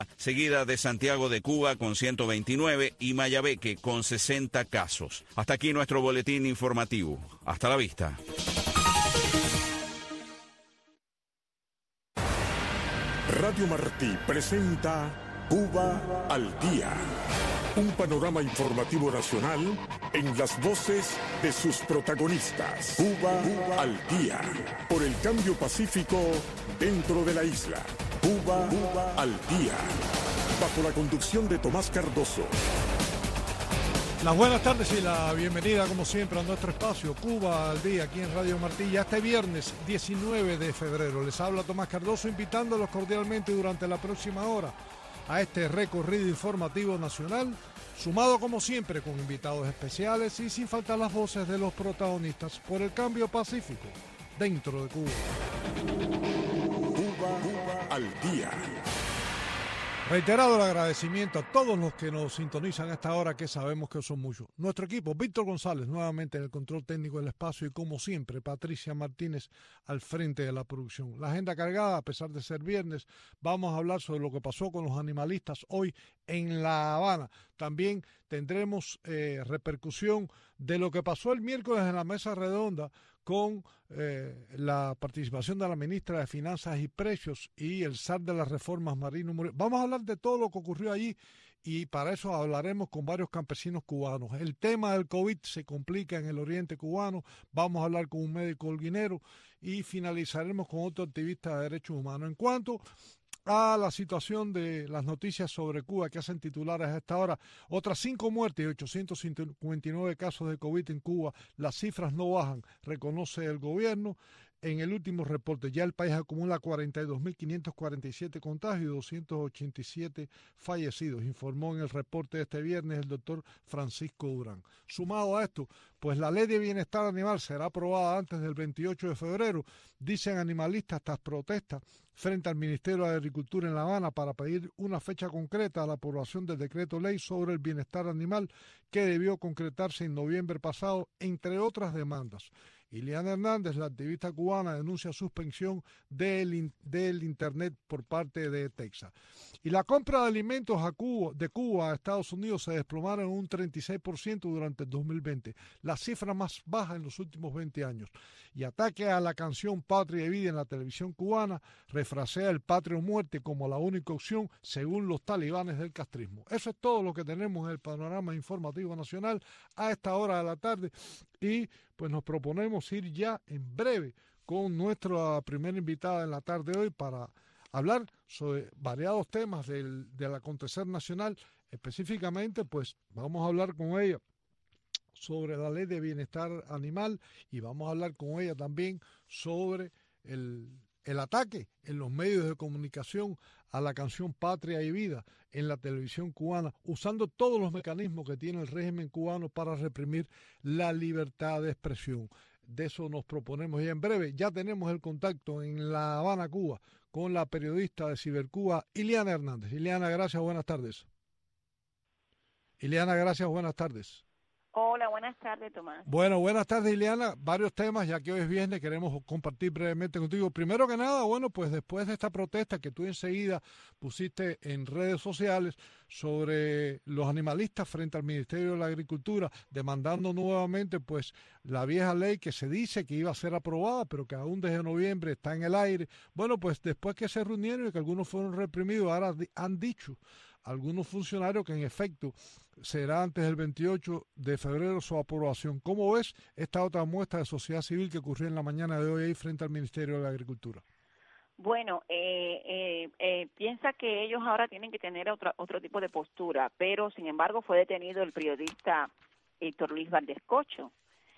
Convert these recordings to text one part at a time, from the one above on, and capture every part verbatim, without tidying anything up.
seguida de Santiago de Cuba con ciento veintinueve y Mayabeque con sesenta casos. Hasta aquí nuestro boletín informativo. Hasta la vista. Radio Martí presenta Cuba al Día. Un panorama informativo nacional en las voces de sus protagonistas. Cuba, Cuba al Día. Por el cambio pacífico dentro de la isla. Cuba, Cuba al Día. Bajo la conducción de Tomás Cardoso. Las buenas tardes y la bienvenida como siempre a nuestro espacio Cuba al Día aquí en Radio Martí. Ya este viernes diecinueve de febrero les habla Tomás Cardoso invitándolos cordialmente durante la próxima hora a este recorrido informativo nacional, sumado como siempre con invitados especiales y sin faltar las voces de los protagonistas por el cambio pacífico dentro de Cuba. Cuba, Cuba al Día. Reiterado el agradecimiento a todos los que nos sintonizan a esta hora, que sabemos que son muchos. Nuestro equipo, Víctor González, nuevamente en el control técnico del espacio, y como siempre, Patricia Martínez al frente de la producción. La agenda cargada, a pesar de ser viernes, vamos a hablar sobre lo que pasó con los animalistas hoy en La Habana. También tendremos eh, repercusión de lo que pasó el miércoles en la mesa redonda con eh, la participación de la ministra de Finanzas y Precios y el zar de las reformas, Marino Murillo. Vamos a hablar de todo lo que ocurrió allí y para eso hablaremos con varios campesinos cubanos. El tema del COVID se complica en el oriente cubano, vamos a hablar con un médico holguinero y finalizaremos con otro activista de derechos humanos. En cuanto a la situación de las noticias sobre Cuba que hacen titulares a esta hora, otras cinco muertes y ochocientos cincuenta y nueve casos de COVID en Cuba. Las cifras no bajan, reconoce el gobierno. En el último reporte ya el país acumula cuarenta y dos mil quinientos cuarenta y siete contagios y doscientos ochenta y siete fallecidos, informó en el reporte de este viernes el doctor Francisco Durán. Sumado a esto, pues la ley de bienestar animal será aprobada antes del veintiocho de febrero, dicen animalistas tras protestas frente al Ministerio de Agricultura en La Habana para pedir una fecha concreta a la aprobación del decreto ley sobre el bienestar animal que debió concretarse en noviembre pasado, entre otras demandas. Ileana Hernández, la activista cubana, denuncia suspensión del, del Internet por parte de Texas. Y la compra de alimentos a Cuba, de Cuba a Estados Unidos se desplomaron en un treinta y seis por ciento durante el dos mil veinte, la cifra más baja en los últimos veinte años. Y ataque a la canción Patria y Vida en la televisión cubana refrasea el patria o muerte como la única opción según los talibanes del castrismo. Eso es todo lo que tenemos en el panorama informativo nacional a esta hora de la tarde y pues nos proponemos ir ya en breve con nuestra primera invitada en la tarde de hoy para hablar sobre variados temas del, del acontecer nacional. Específicamente, pues vamos a hablar con ella sobre la ley de bienestar animal y vamos a hablar con ella también sobre el, el ataque en los medios de comunicación a la canción Patria y Vida en la televisión cubana, usando todos los mecanismos que tiene el régimen cubano para reprimir la libertad de expresión. De eso nos proponemos ya en breve. Ya tenemos el contacto en La Habana, Cuba, con la periodista de Cibercuba, Ileana Hernández. Ileana, gracias, buenas tardes. Ileana, gracias, buenas tardes. Hola, buenas tardes, Tomás. Bueno, buenas tardes, Ileana. Varios temas, ya que hoy es viernes, queremos compartir brevemente contigo. Primero que nada, bueno, pues después de esta protesta que tú enseguida pusiste en redes sociales sobre los animalistas frente al Ministerio de la Agricultura, demandando nuevamente pues la vieja ley que se dice que iba a ser aprobada, pero que aún desde noviembre está en el aire. Bueno, pues después que se reunieron y que algunos fueron reprimidos, ahora han dicho algunos funcionarios que en efecto será antes del veintiocho de febrero su aprobación. ¿Cómo ves esta otra muestra de sociedad civil que ocurrió en la mañana de hoy ahí frente al Ministerio de la Agricultura? Bueno, eh, eh, eh, piensa que ellos ahora tienen que tener otro, otro tipo de postura, pero sin embargo fue detenido el periodista Héctor Luis Valdés Cocho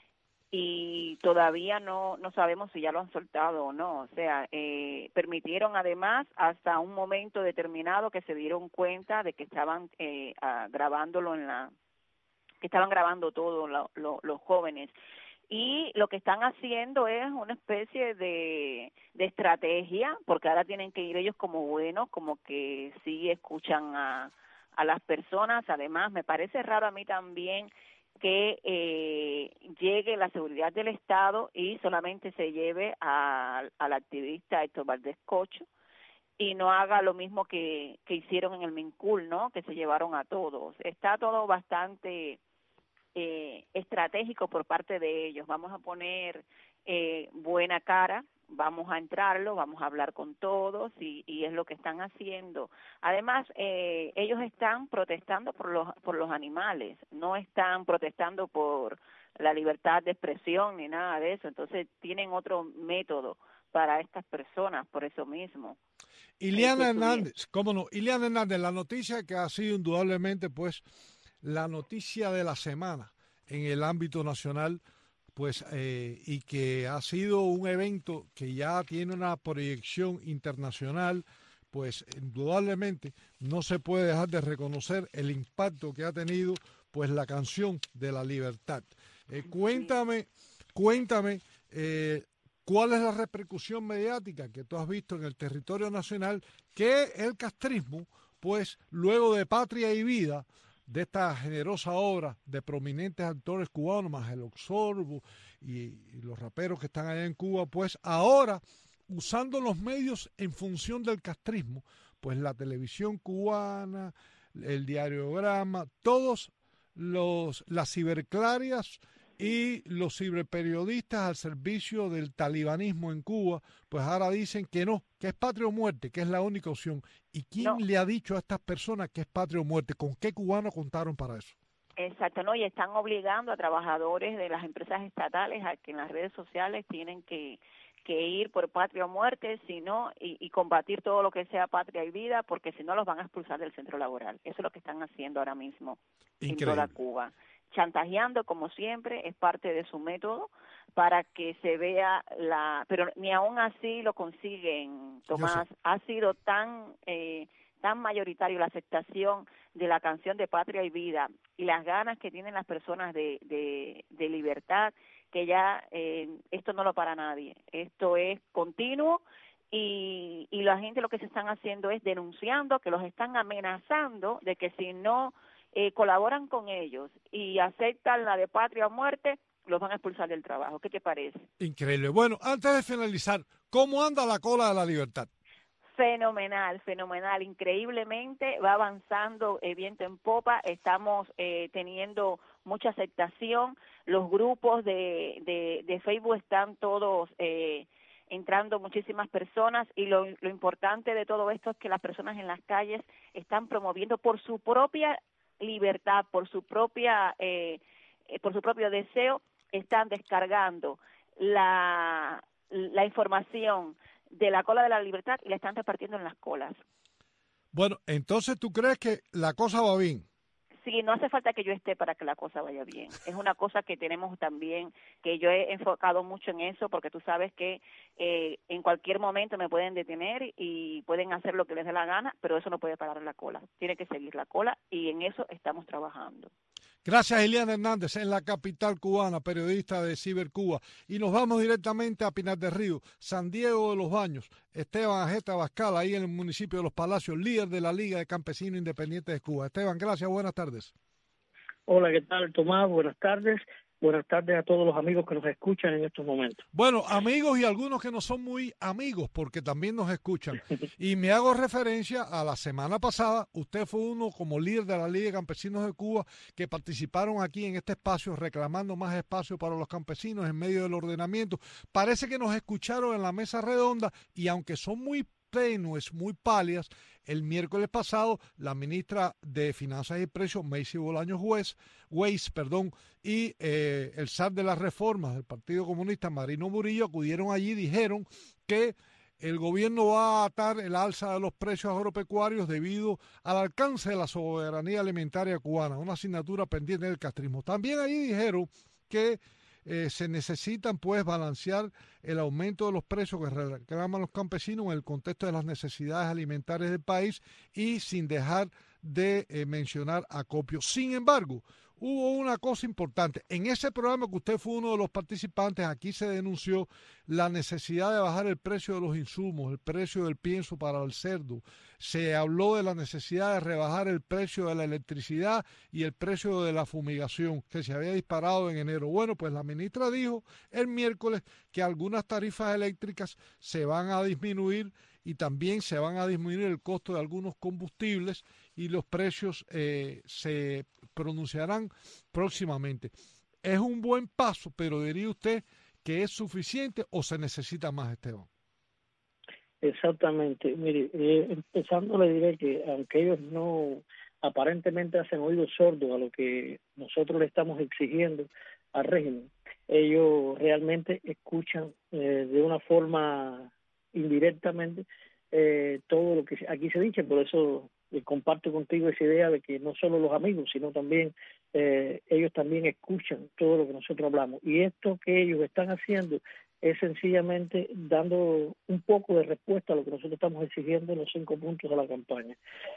y todavía no no sabemos si ya lo han soltado o no. O sea, eh, permitieron además hasta un momento determinado que se dieron cuenta de que estaban eh, ah, grabándolo en la, que estaban grabando todo lo, lo, los jóvenes. Y lo que están haciendo es una especie de, de estrategia, porque ahora tienen que ir ellos como buenos, como que sí escuchan a, a las personas. Además, me parece raro a mí también que eh, llegue la seguridad del Estado y solamente se lleve a, al activista Héctor Valdés Cocho y no haga lo mismo que, que hicieron en el Mincul, ¿no? Que se llevaron a todos. Está todo bastante eh, estratégico por parte de ellos. Vamos a poner eh, buena cara, vamos a entrarlo, vamos a hablar con todos y, y es lo que están haciendo. Además, eh, ellos están protestando por los por los animales, no están protestando por la libertad de expresión ni nada de eso. Entonces tienen otro método para estas personas, por eso mismo. Ileana Hernández, cómo no, Ileana Hernández, la noticia que ha sido indudablemente pues la noticia de la semana en el ámbito nacional, pues eh, y que ha sido un evento que ya tiene una proyección internacional, pues indudablemente no se puede dejar de reconocer el impacto que ha tenido pues la canción de la libertad. Eh, cuéntame, cuéntame eh, cuál es la repercusión mediática que tú has visto en el territorio nacional que el castrismo, pues luego de Patria y Vida, de esta generosa obra de prominentes actores cubanos, más el Oxorbo y, y los raperos que están allá en Cuba, pues ahora, usando los medios en función del castrismo, pues la televisión cubana, el diariograma, todos los las ciberclarias y los ciberperiodistas al servicio del talibanismo en Cuba, pues ahora dicen que no, que es patria o muerte, que es la única opción. ¿Y quién no. le ha dicho a estas personas que es patria o muerte? ¿Con qué cubano contaron para eso? Exacto, no, y están obligando a trabajadores de las empresas estatales a que en las redes sociales tienen que, que ir por patria o muerte, sino y, y combatir todo lo que sea patria y vida, porque si no los van a expulsar del centro laboral. Eso es lo que están haciendo ahora mismo Increíble. en toda Cuba. Chantajeando, como siempre, es parte de su método para que se vea la... Pero ni aún así lo consiguen, Tomás. Ha sido tan eh, tan mayoritario la aceptación de la canción de Patria y Vida y las ganas que tienen las personas de, de, de libertad, que ya eh, esto no lo para nadie. Esto es continuo y, y la gente lo que se están haciendo es denunciando, que los están amenazando de que si no... Eh, colaboran con ellos y aceptan la de patria o muerte, los van a expulsar del trabajo. ¿Qué te parece? Increíble. Bueno, antes de finalizar, ¿cómo anda la cola de la libertad? Fenomenal, fenomenal. Increíblemente va avanzando eh, viento en popa. Estamos eh, teniendo mucha aceptación. Los grupos de, de, de Facebook están todos... Eh, entrando muchísimas personas y lo, lo importante de todo esto es que las personas en las calles están promoviendo por su propia libertad, por su propia eh, por su propio deseo, están descargando la, la información de la cola de la libertad y la están repartiendo en las colas. Bueno, entonces tú crees que la cosa va bien. Sí, no hace falta que yo esté para que la cosa vaya bien. Es una cosa que tenemos también, que yo he enfocado mucho en eso, porque tú sabes que eh, en cualquier momento me pueden detener y pueden hacer lo que les dé la gana, pero eso no puede parar la cola. Tiene que seguir la cola y en eso estamos trabajando. Gracias, Ileana Hernández, en la capital cubana, periodista de Cibercuba. Y nos vamos directamente a Pinar del Río, San Diego de los Baños. Esteban Ajeta Bascal, ahí en el municipio de Los Palacios, líder de la Liga de Campesinos Independientes de Cuba. Esteban, gracias, buenas tardes. Hola, ¿qué tal, Tomás? Buenas tardes. Buenas tardes a todos los amigos que nos escuchan en estos momentos. Bueno, amigos y algunos que no son muy amigos porque también nos escuchan. Y me hago referencia a la semana pasada, usted fue uno como líder de la Liga de Campesinos de Cuba que participaron aquí en este espacio reclamando más espacio para los campesinos en medio del ordenamiento. Parece que nos escucharon en la mesa redonda y aunque son muy tenues, muy pálidas, el miércoles pasado la ministra de Finanzas y Precios, Macy Bolaños Weiss, Weiss perdón, y eh, el zar de las reformas del Partido Comunista, Marino Murillo, acudieron allí y dijeron que el gobierno va a atar el alza de los precios agropecuarios debido al alcance de la soberanía alimentaria cubana, una asignatura pendiente del castrismo. También allí dijeron que Eh, se necesitan pues balancear el aumento de los precios que reclaman los campesinos en el contexto de las necesidades alimentarias del país y sin dejar de eh, mencionar acopio. Sin embargo, hubo una cosa importante. En ese programa que usted fue uno de los participantes, aquí se denunció la necesidad de bajar el precio de los insumos, el precio del pienso para el cerdo. Se habló de la necesidad de rebajar el precio de la electricidad y el precio de la fumigación, que se había disparado en enero. Bueno, pues la ministra dijo el miércoles que algunas tarifas eléctricas se van a disminuir y también se van a disminuir el costo de algunos combustibles y los precios eh, se pronunciarán próximamente. Es un buen paso, pero diría usted que es suficiente o se necesita más, Esteban. Exactamente. Mire, eh, empezando le diré que aunque ellos no aparentemente hacen oídos sordos a lo que nosotros le estamos exigiendo al régimen, ellos realmente escuchan eh, de una forma indirectamente eh, todo lo que aquí se dice. Por eso eh, comparto contigo esa idea de que no solo los amigos, sino también eh, ellos también escuchan todo lo que nosotros hablamos. Y esto que ellos están haciendo es sencillamente dando un poco de respuesta a lo que nosotros estamos exigiendo en los cinco puntos de la campaña.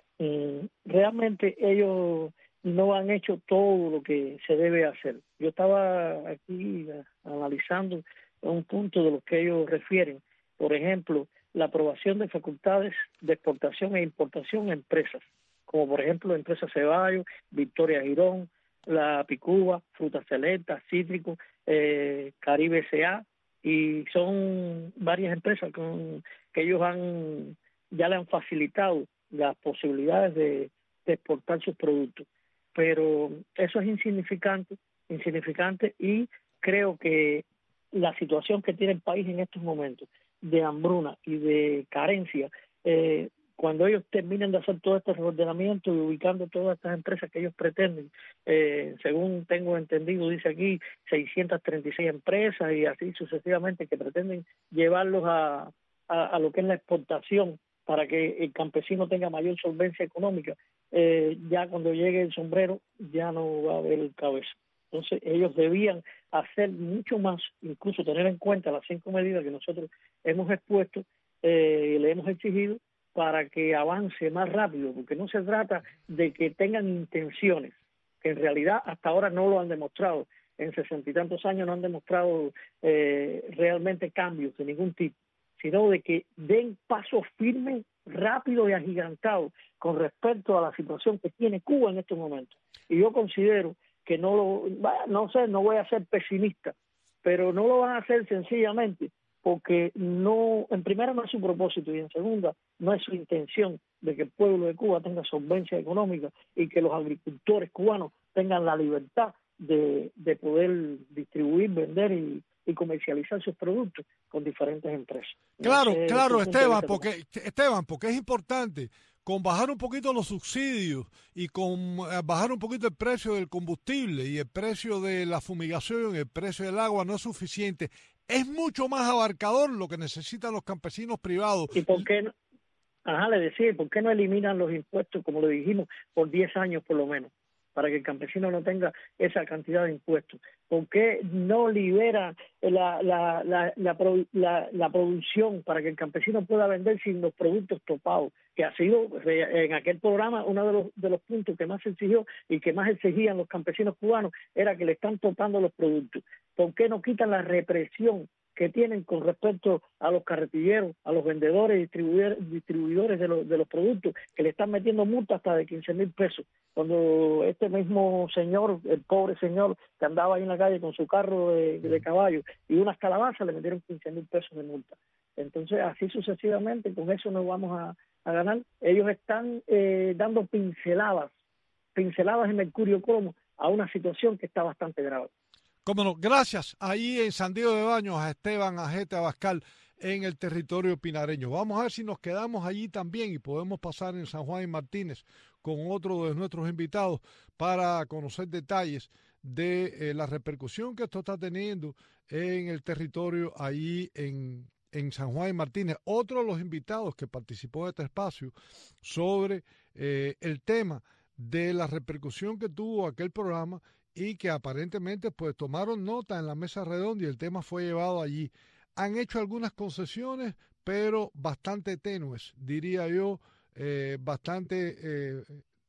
Mm, realmente ellos no han hecho todo lo que se debe hacer. Yo estaba aquí analizando un punto de lo que ellos refieren. Por ejemplo, la aprobación de facultades de exportación e importación a empresas, como por ejemplo la empresa Ceballos, Victoria Girón, la Picuba, Frutas Selectas, Cítrico, eh, Caribe S A, y son varias empresas con, que ellos han ya le han facilitado las posibilidades de, de exportar sus productos. Pero eso es insignificante, insignificante y creo que la situación que tiene el país en estos momentos de hambruna y de carencia, eh, cuando ellos terminen de hacer todo este reordenamiento y ubicando todas estas empresas que ellos pretenden, eh, según tengo entendido, dice aquí seiscientas treinta y seis empresas y así sucesivamente, que pretenden llevarlos a, a, a lo que es la exportación para que el campesino tenga mayor solvencia económica, eh, ya cuando llegue el sombrero ya no va a haber el cabeza. Entonces ellos debían hacer mucho más, incluso tener en cuenta las cinco medidas que nosotros hemos expuesto eh, y le hemos exigido para que avance más rápido, porque no se trata de que tengan intenciones, que en realidad hasta ahora no lo han demostrado. En sesenta y tantos años no han demostrado eh, realmente cambios de ningún tipo, sino de que den pasos firmes, rápidos y agigantados con respecto a la situación que tiene Cuba en estos momentos. Y yo considero que no lo, no sé, no voy a ser pesimista, pero no lo van a hacer sencillamente porque no, en primera no es su propósito y en segunda no es su intención de que el pueblo de Cuba tenga solvencia económica y que los agricultores cubanos tengan la libertad de, de poder distribuir, vender y, y comercializar sus productos con diferentes empresas. Claro, no sé, claro, Esteban, porque Esteban, porque es importante con bajar un poquito los subsidios y con bajar un poquito el precio del combustible y el precio de la fumigación, el precio del agua no es suficiente. Es mucho más abarcador lo que necesitan los campesinos privados. ¿Y por qué no? Ajá, le decía, ¿por qué no eliminan los impuestos, como lo dijimos, por diez años por lo menos, para que el campesino no tenga esa cantidad de impuestos? ¿Por qué no libera la, la, la, la, la, la producción para que el campesino pueda vender sin los productos topados? Que ha sido en aquel programa uno de los, de los puntos que más se exigió y que más exigían los campesinos cubanos era que le están topando los productos. ¿Por qué no quitan la represión que tienen con respecto a los carretilleros, a los vendedores y distribuidores, distribuidores de, los, de los productos, que le están metiendo multas hasta de quince mil pesos? Cuando este mismo señor, el pobre señor que andaba ahí en la calle con su carro de, de caballo y unas calabazas, le metieron quince mil pesos de multa. Entonces, así sucesivamente, con eso nos vamos a, a ganar. Ellos están eh, dando pinceladas, pinceladas en Mercurio Cromo a una situación que está bastante grave. Cómo no, gracias ahí en San Diego de Baños a Esteban Ajete Abascal en el territorio pinareño. Vamos a ver si nos quedamos allí también y podemos pasar en San Juan y Martínez con otro de nuestros invitados para conocer detalles de eh, la repercusión que esto está teniendo en el territorio allí en, en San Juan y Martínez. Otro de los invitados que participó de este espacio sobre eh, el tema de la repercusión que tuvo aquel programa y que aparentemente pues tomaron nota en la mesa redonda y el tema fue llevado allí. Han hecho algunas concesiones, pero bastante tenues, diría yo, eh, bastante eh,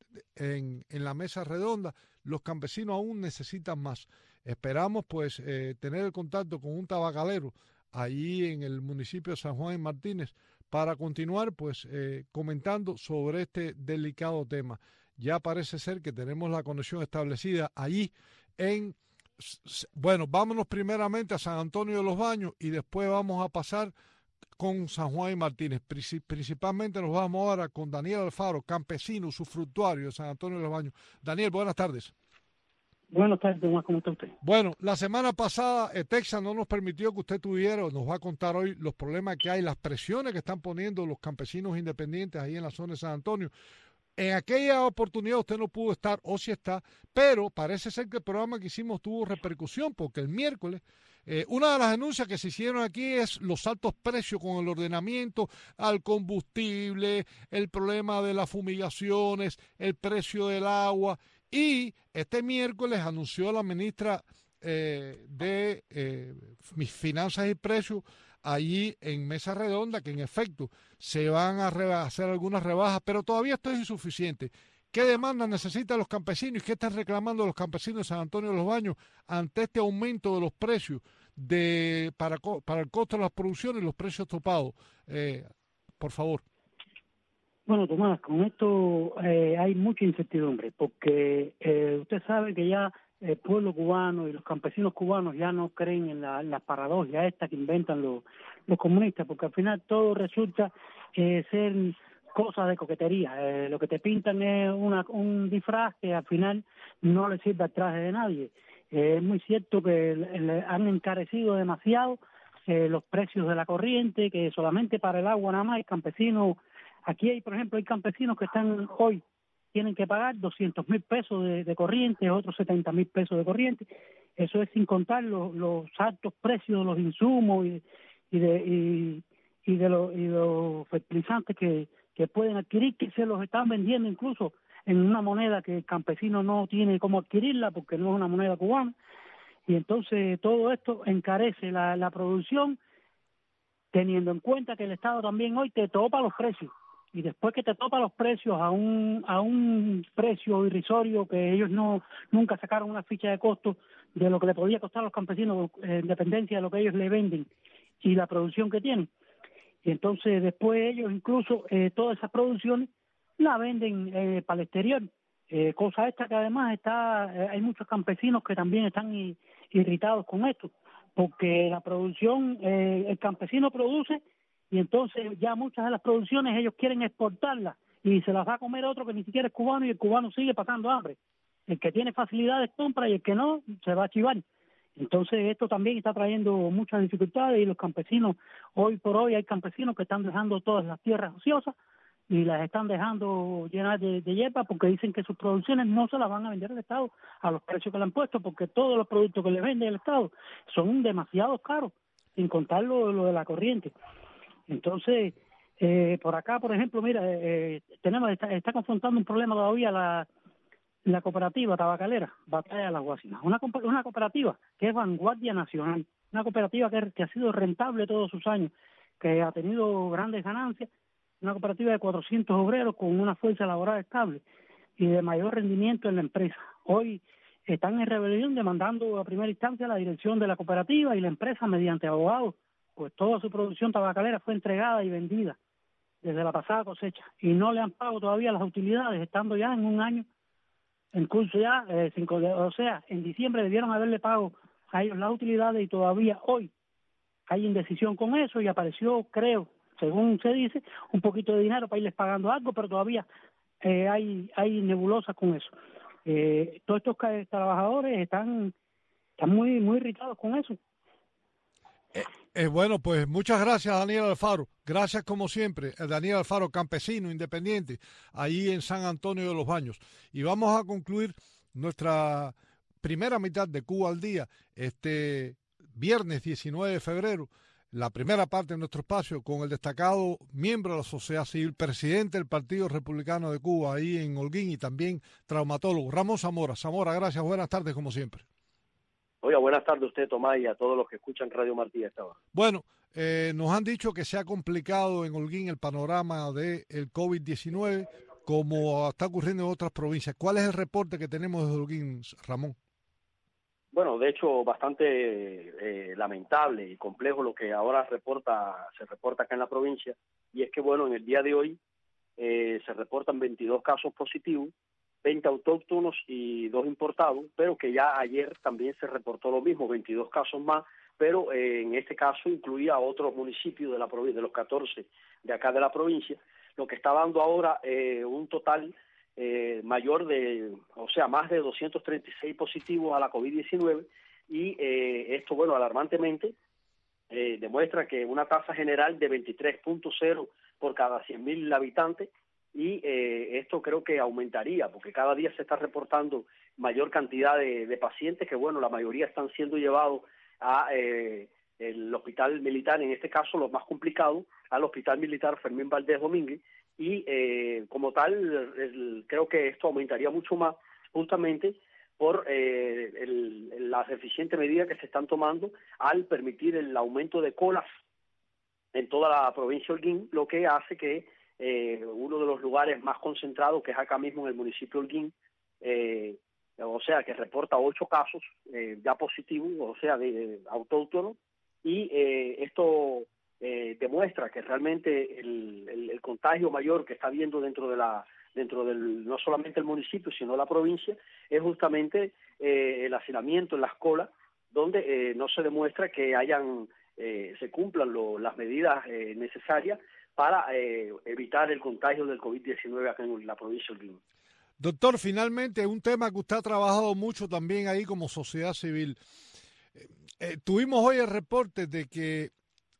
en, en la mesa redonda. Los campesinos aún necesitan más. Esperamos pues eh, tener el contacto con un tabacalero allí en el municipio de San Juan y Martínez para continuar pues eh, comentando sobre este delicado tema. Ya parece ser que tenemos la conexión establecida allí en, bueno, vámonos primeramente a San Antonio de los Baños y después vamos a pasar con San Juan y Martínez. Principalmente nos vamos ahora con Daniel Alfaro, campesino, usufructuario de San Antonio de los Baños. Daniel, buenas tardes. Buenas tardes, ¿cómo está usted? Bueno, la semana pasada eh, Texas no nos permitió que usted tuviera, nos va a contar hoy los problemas que hay, las presiones que están poniendo los campesinos independientes ahí en la zona de San Antonio. En aquella oportunidad usted no pudo estar, o si está, pero parece ser que el programa que hicimos tuvo repercusión, porque el miércoles, eh, una de las denuncias que se hicieron aquí es los altos precios con el ordenamiento al combustible, el problema de las fumigaciones, el precio del agua, y este miércoles anunció la ministra eh, de eh, Finanzas y Precios allí en Mesa Redonda que en efecto se van a hacer algunas rebajas, pero todavía esto es insuficiente. ¿Qué demanda necesitan los campesinos y qué están reclamando los campesinos de San Antonio de los Baños ante este aumento de los precios de para, para el costo de las producciones y los precios topados? Eh, por favor. Bueno, Tomás, con esto eh, hay mucha incertidumbre, porque eh, usted sabe que ya el pueblo cubano y los campesinos cubanos ya no creen en la, la paradoja esta que inventan los, los comunistas, porque al final todo resulta eh, ser cosas de coquetería. Eh, lo que te pintan es una, un disfraz que al final no le sirve al traje de nadie. Eh, es muy cierto que le, le han encarecido demasiado eh, los precios de la corriente, que solamente para el agua nada más el campesino. Aquí hay, por ejemplo, hay campesinos que están hoy, tienen que pagar doscientos mil pesos de, de corriente, otros setenta mil pesos de corriente. Eso es sin contar los, los altos precios de los insumos y, y de y, y de los, y los fertilizantes que, que pueden adquirir, que se los están vendiendo incluso en una moneda que el campesino no tiene cómo adquirirla porque no es una moneda cubana. Y entonces todo esto encarece la, la producción, teniendo en cuenta que el Estado también hoy te topa los precios. Y después que te topa los precios a un a un precio irrisorio que ellos no nunca sacaron una ficha de costo de lo que le podía costar a los campesinos en dependencia de lo que ellos le venden y la producción que tienen. Y entonces después ellos incluso eh, todas esas producciones la venden eh, para el exterior. Eh, cosa esta que además está eh, hay muchos campesinos que también están i, irritados con esto, porque la producción, eh, el campesino produce y entonces ya muchas de las producciones ellos quieren exportarlas y se las va a comer otro que ni siquiera es cubano y el cubano sigue pasando hambre. El que tiene facilidades compra y el que no se va a chivar. Entonces esto también está trayendo muchas dificultades y los campesinos, hoy por hoy hay campesinos que están dejando todas las tierras ociosas y las están dejando llenas de, de hierba porque dicen que sus producciones no se las van a vender al Estado a los precios que le han puesto, porque todos los productos que le vende el Estado son demasiado caros, sin contar lo, lo de la corriente. Entonces, eh, por acá, por ejemplo, mira, eh, tenemos está, está confrontando un problema todavía la, la cooperativa tabacalera, Batalla de las Guasinas, una, una cooperativa que es vanguardia nacional, una cooperativa que, que ha sido rentable todos sus años, que ha tenido grandes ganancias, una cooperativa de cuatrocientos obreros con una fuerza laboral estable y de mayor rendimiento en la empresa. Hoy están en rebelión demandando a primera instancia la dirección de la cooperativa y la empresa mediante abogados, pues toda su producción tabacalera fue entregada y vendida desde la pasada cosecha y no le han pagado todavía las utilidades, estando ya en un año en curso ya, eh, cinco, o sea, en diciembre debieron haberle pago a ellos las utilidades y todavía hoy hay indecisión con eso y apareció, creo, según se dice, un poquito de dinero para irles pagando algo, pero todavía eh, hay hay nebulosas con eso. Eh, todos estos trabajadores están, están muy, muy irritados con eso. Eh, eh, bueno, pues muchas gracias, Daniel Alfaro. Gracias como siempre, Daniel Alfaro, campesino independiente, ahí en San Antonio de los Baños. Y vamos a concluir nuestra primera mitad de Cuba al Día este viernes diecinueve de febrero, la primera parte de nuestro espacio con el destacado miembro de la sociedad civil, presidente del Partido Republicano de Cuba ahí en Holguín y también traumatólogo, Ramón Zamora. Zamora, gracias, buenas tardes como siempre. Oiga, buenas tardes a usted, Tomás, y a todos los que escuchan Radio Martí esta hora. Bueno, eh, nos han dicho que se ha complicado en Holguín el panorama del COVID diecinueve, como está ocurriendo en otras provincias. ¿Cuál es el reporte que tenemos de Holguín, Ramón? Bueno, de hecho, bastante eh, lamentable y complejo lo que ahora reporta se reporta acá en la provincia, y es que, bueno, en el día de hoy eh, se reportan veintidós casos positivos, veinte autóctonos y dos importados, pero que ya ayer también se reportó lo mismo, veintidós casos más, pero eh, en este caso incluía a otros municipios de la provincia, de los catorce de acá de la provincia, lo que está dando ahora eh, un total eh, mayor de, o sea, más de doscientos treinta y seis positivos a la COVID diecinueve, y eh, esto, bueno, alarmantemente, eh, demuestra que una tasa general de veintitrés punto cero por cada cien mil habitantes, y eh, esto creo que aumentaría, porque cada día se está reportando mayor cantidad de, de pacientes, que bueno, la mayoría están siendo llevados a eh, el hospital militar, en este caso los más complicados, al hospital militar Fermín Valdés Domínguez, y eh, como tal el, el, creo que esto aumentaría mucho más, justamente por eh, el, las eficientes medidas que se están tomando al permitir el aumento de colas en toda la provincia de Holguín, lo que hace que eh, uno de los lugares más concentrados, que es acá mismo en el municipio de Holguín, eh, o sea, que reporta ocho casos eh, ya positivos, o sea, de, de autóctonos, y eh, esto eh, demuestra que realmente el, el, el contagio mayor que está habiendo dentro de la dentro del no solamente el municipio, sino la provincia, es justamente eh, el hacinamiento en las colas, donde eh, no se demuestra que hayan eh, se cumplan lo, las medidas eh, necesarias para eh, evitar el contagio del COVID diecinueve acá en la provincia de Holguín. Doctor, finalmente, un tema que usted ha trabajado mucho también ahí como sociedad civil. Eh, eh, tuvimos hoy el reporte de que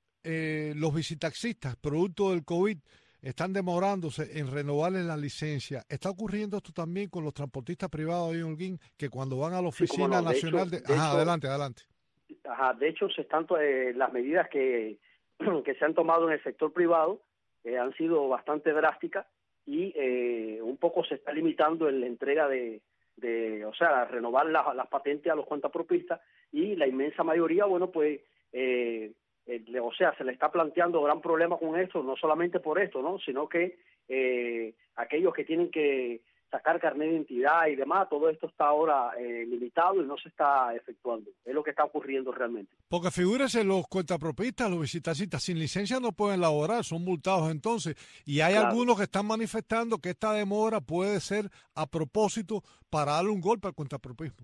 eh, los visitaxistas, producto del COVID, están demorándose en renovarles la licencia. ¿Está ocurriendo esto también con los transportistas privados ahí en Holguín, que cuando van a la Oficina sí, no. de Nacional hecho, de... Ajá, hecho, adelante, adelante. Ajá, de hecho, se están eh, las medidas que, que se han tomado en el sector privado eh, han sido bastante drásticas, y eh, un poco se está limitando en la entrega de, de o sea, renovar las, las patentes a los cuentapropistas, y la inmensa mayoría, bueno, pues, eh, eh, o sea, se le está planteando gran problema con esto, no solamente por esto, ¿no?, sino que eh, aquellos que tienen que sacar carnet de identidad y demás, todo esto está ahora eh, limitado y no se está efectuando. Es lo que está ocurriendo realmente. Porque figúrese, los cuentapropistas, los visitaxistas sin licencia no pueden laborar, son multados entonces. Y hay claro. algunos que están manifestando que esta demora puede ser a propósito para darle un golpe al cuentapropismo.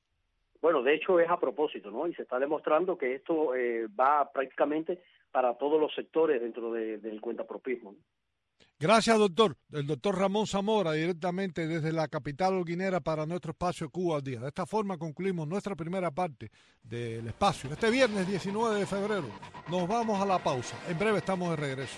Bueno, de hecho es a propósito, ¿no? Y se está demostrando que esto eh, va prácticamente para todos los sectores dentro de, del cuentapropismo, ¿no? Gracias, doctor. El doctor Ramón Zamora, directamente desde la capital holguinera para nuestro espacio Cuba al Día. De esta forma concluimos nuestra primera parte del espacio. Este viernes diecinueve de febrero nos vamos a la pausa. En breve estamos de regreso.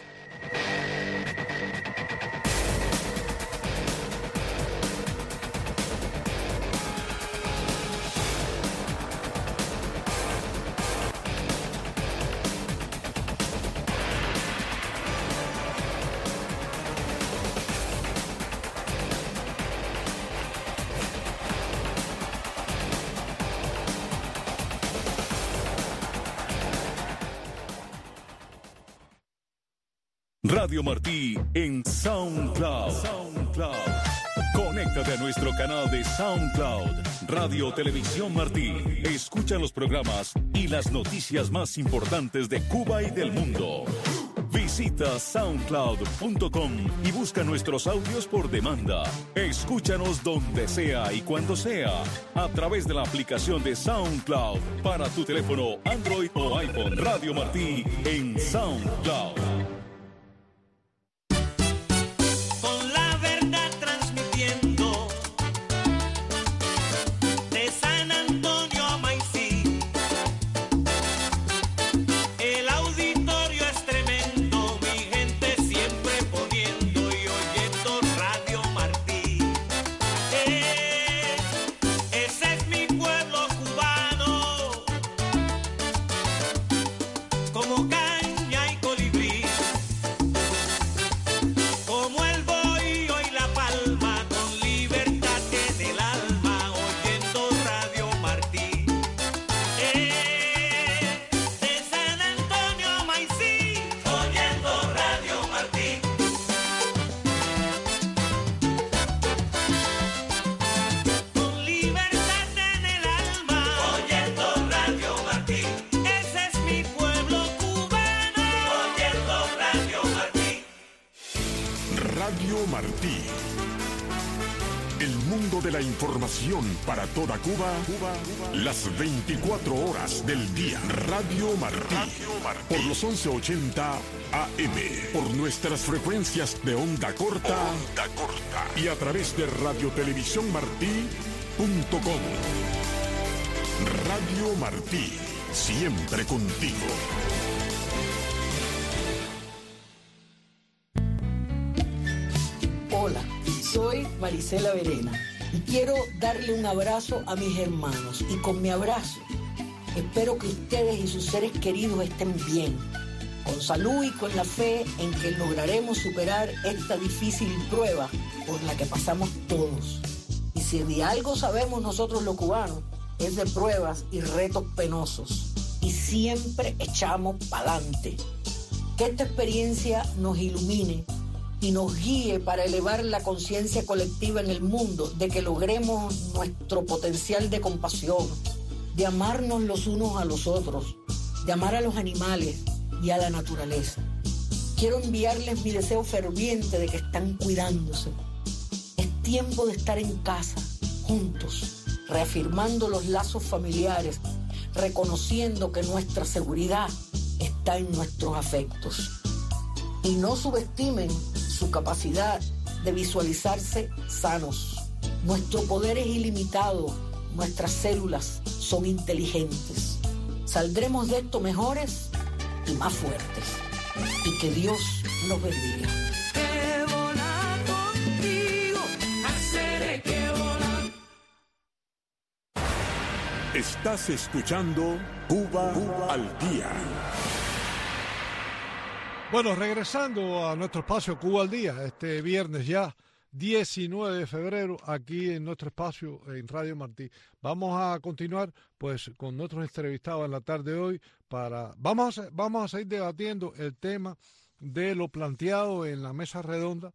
Radio Martí en SoundCloud. SoundCloud. Conéctate a nuestro canal de SoundCloud. Radio Televisión Martí. Escucha los programas y las noticias más importantes de Cuba y del mundo. Visita soundcloud punto com y busca nuestros audios por demanda. Escúchanos donde sea y cuando sea, a través de la aplicación de SoundCloud para tu teléfono Android o iPhone. Radio Martí en SoundCloud. el mundo de la información para toda Cuba, Cuba, Cuba. Las veinticuatro horas del día. Radio Martí. Radio Martí. Por los once ochenta A M. Por nuestras frecuencias de onda corta. Onda corta. Y a través de radiotelevisión martí punto com. Radio Martí. Siempre contigo. Hola, soy Marisela Verena y quiero darle un abrazo a mis hermanos. Y con mi abrazo espero que ustedes y sus seres queridos estén bien, con salud y con la fe en que lograremos superar esta difícil prueba por la que pasamos todos. Y si de algo sabemos nosotros los cubanos, es de pruebas y retos penosos. Y siempre echamos pa'lante. Que esta experiencia nos ilumine y nos guíe para elevar la conciencia colectiva en el mundo, de que logremos nuestro potencial de compasión, de amarnos los unos a los otros, de amar a los animales y a la naturaleza. Quiero enviarles mi deseo ferviente de que están cuidándose. Es tiempo de estar en casa, juntos, reafirmando los lazos familiares, reconociendo que nuestra seguridad está en nuestros afectos. Y no subestimen su capacidad de visualizarse sanos. Nuestro poder es ilimitado, nuestras células son inteligentes. Saldremos de esto mejores y más fuertes. Y que Dios nos bendiga. Que volar contigo, hacer que volar. Estás escuchando Cuba, Cuba al día. Bueno, regresando a nuestro espacio Cuba al día, este viernes ya, diecinueve de febrero, aquí en nuestro espacio en Radio Martí. Vamos a continuar pues con nuestros entrevistados en la tarde de hoy para vamos a, vamos a seguir debatiendo el tema de lo planteado en la mesa redonda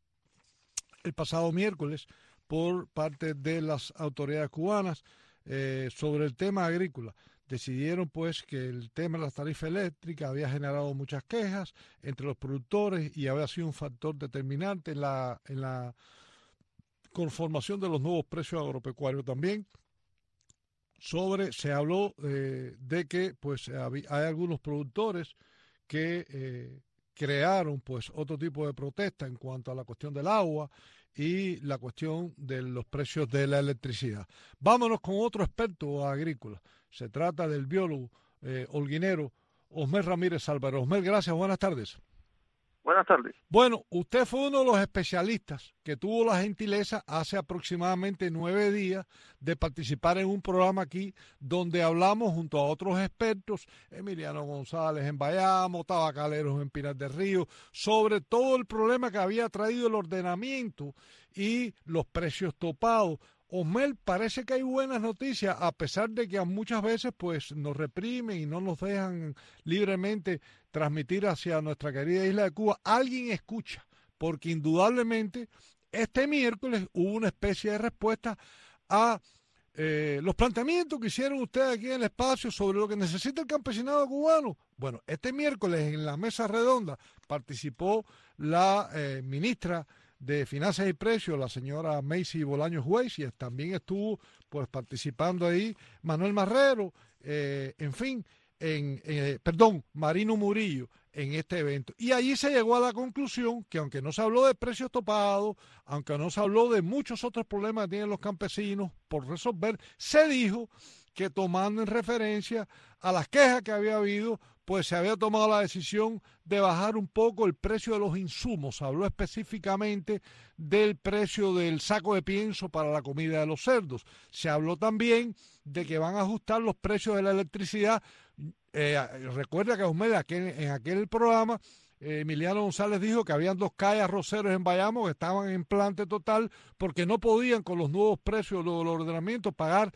el pasado miércoles por parte de las autoridades cubanas eh, sobre el tema agrícola. Decidieron pues que el tema de las tarifas eléctricas había generado muchas quejas entre los productores y había sido un factor determinante en la, en la conformación de los nuevos precios agropecuarios. También sobre se habló eh, de que pues había, hay algunos productores que eh, crearon pues otro tipo de protesta en cuanto a la cuestión del agua y la cuestión de los precios de la electricidad. Vámonos con otro experto agrícola. Se trata del biólogo eh, holguinero Osmer Ramírez Álvarez. Osmer, gracias, buenas tardes. Buenas tardes. Bueno, usted fue uno de los especialistas que tuvo la gentileza hace aproximadamente nueve días de participar en un programa aquí donde hablamos junto a otros expertos, Emiliano González en Bayamo, Tabacaleros en Pinar del Río, sobre todo el problema que había traído el ordenamiento y los precios topados. Osmer, parece que hay buenas noticias, a pesar de que muchas veces pues nos reprimen y no nos dejan libremente transmitir hacia nuestra querida isla de Cuba. Alguien escucha, porque indudablemente este miércoles hubo una especie de respuesta a eh, los planteamientos que hicieron ustedes aquí en el espacio sobre lo que necesita el campesinado cubano. Bueno, este miércoles en la mesa redonda participó la eh, ministra de Finanzas y Precios, la señora Macy Bolaños Weiss, y también estuvo pues participando ahí Manuel Marrero, eh, en fin, en eh, perdón, Marino Murillo en este evento. Y allí se llegó a la conclusión que aunque no se habló de precios topados, aunque no se habló de muchos otros problemas que tienen los campesinos por resolver, se dijo que tomando en referencia a las quejas que había habido, pues se había tomado la decisión de bajar un poco el precio de los insumos. Se habló específicamente del precio del saco de pienso para la comida de los cerdos. Se habló también de que van a ajustar los precios de la electricidad. Eh, recuerda que Osmed, aquel, en aquel programa, eh, Emiliano González dijo que habían dos calles arroceros en Bayamo que estaban en plante total porque no podían con los nuevos precios de los ordenamientos pagar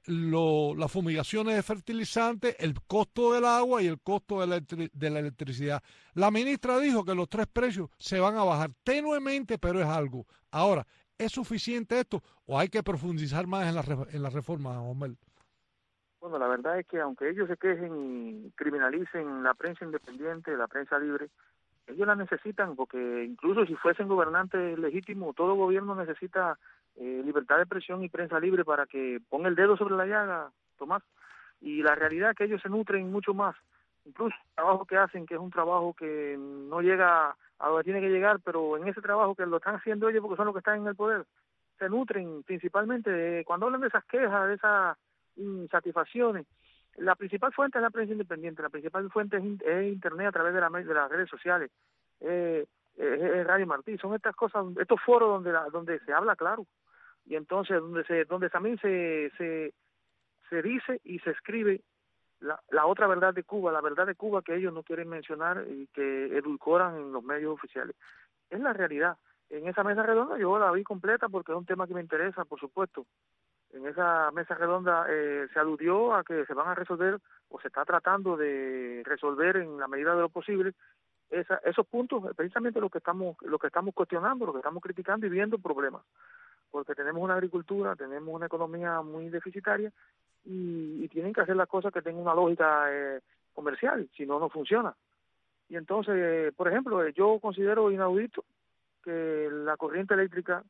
Lo, las fumigaciones de fertilizantes, el costo del agua y el costo de la, de la electricidad. La ministra dijo que los tres precios se van a bajar tenuemente, pero es algo. Ahora, ¿es suficiente esto o hay que profundizar más en la, en la reforma, Osmer? Bueno, la verdad es que aunque ellos se quejen y criminalicen la prensa independiente, la prensa libre, ellos la necesitan porque incluso si fuesen gobernantes legítimos, todo gobierno necesita eh, libertad de expresión y prensa libre para que ponga el dedo sobre la llaga, Tomás. Y la realidad es que ellos se nutren mucho más, incluso el trabajo que hacen, que es un trabajo que no llega a donde tiene que llegar, pero en ese trabajo que lo están haciendo ellos porque son los que están en el poder, se nutren principalmente de, cuando hablan de esas quejas, de esas insatisfacciones. La principal fuente es la prensa independiente, la principal fuente es, es Internet a través de, la, de las redes sociales, eh, es, es Radio Martí, son estas cosas, estos foros donde la, donde se habla claro, y entonces donde se donde también se se, se dice y se escribe La, la otra verdad de Cuba, la verdad de Cuba que ellos no quieren mencionar y que edulcoran en los medios oficiales. Es la realidad. En esa mesa redonda yo la vi completa porque es un tema que me interesa, por supuesto. En esa mesa redonda eh, se aludió a que se van a resolver o se está tratando de resolver en la medida de lo posible esa, esos puntos, precisamente lo que estamos lo que estamos cuestionando, lo que estamos criticando y viendo problemas. Porque tenemos una agricultura, tenemos una economía muy deficitaria, Y, y tienen que hacer las cosas que tengan una lógica eh, comercial, si no, no funciona. Y entonces, eh, por ejemplo, eh, yo considero inaudito que la corriente eléctrica